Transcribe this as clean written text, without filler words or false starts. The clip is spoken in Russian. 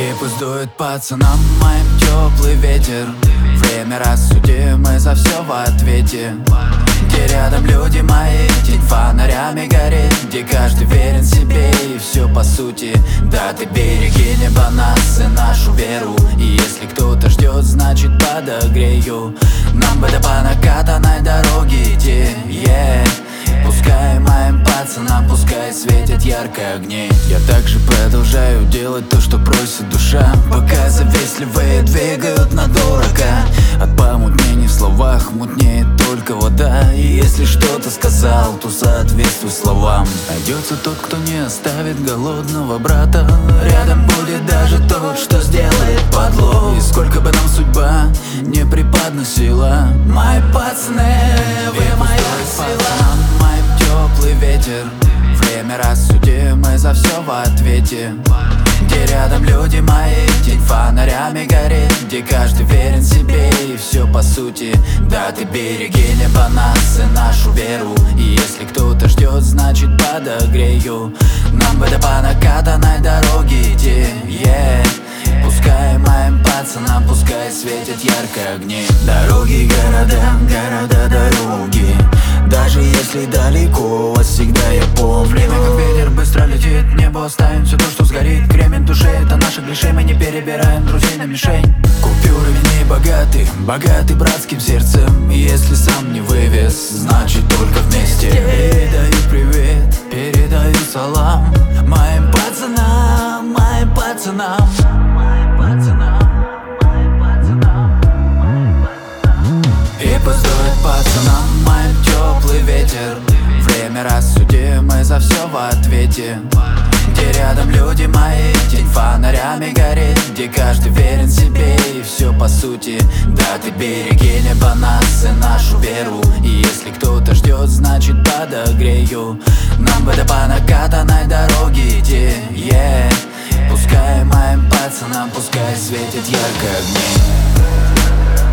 И пусть дует пацанам моим теплый ветер. Время рассудим, мы за все в ответе. Где рядом люди мои, тень фонарями горит, где каждый верен себе и все по сути. Да ты береги небо нас и нашу веру. И если кто-то ждет, значит подогрею. Нам бы до по накатанной дороге идти, Пускай моим пацанам, пускай светят ярко огни. Я также продолжаю делать то, что просит душа, пока завистливые двигают на дурака. От помутнений в словах мутнеет только вода. И если что-то сказал, то соответствуй словам. Найдется тот, кто не оставит голодного брата. Рядом будет даже тот, что сделает подлог. И сколько бы нам судьба не преподносила, мои пацаны, вы моя сила. Моим теплый ветер. Время рассудим, мы за все в ответе. Где рядом люди мои, тень фонарями горит, где каждый верен себе и все по сути. Да ты береги небо нас и нашу веру. И если кто-то ждет, значит подогрею. Нам бы до по накатанной дороге идти, Пускай моим пацанам, пускай светят ярко огни. Дороги, города, города, дороги. Даже если далеко, вас всегда я помню. Время как ветер быстро летит, небо оставим все то, что сгорит. Кремень души, это наши клише, мы не перебираем друзей на мишень. Купюры не богаты, богаты братским сердцем. И если сам не вывез, значит только вместе. Передаю привет, передаю салам моим пацанам, моим пацанам. И пусть дует пацанам моим теплый ветер. Время рассудим, мы за все в ответе. Где рядом люди мои, тень фонарями горит, где каждый верен себе и все по сути. Да ты береги небо нас и нашу веру. И если кто-то ждет, значит подогрею. Нам бы до по накатанной дороге идти, Пускай моим пацанам, пускай светят ярко огни.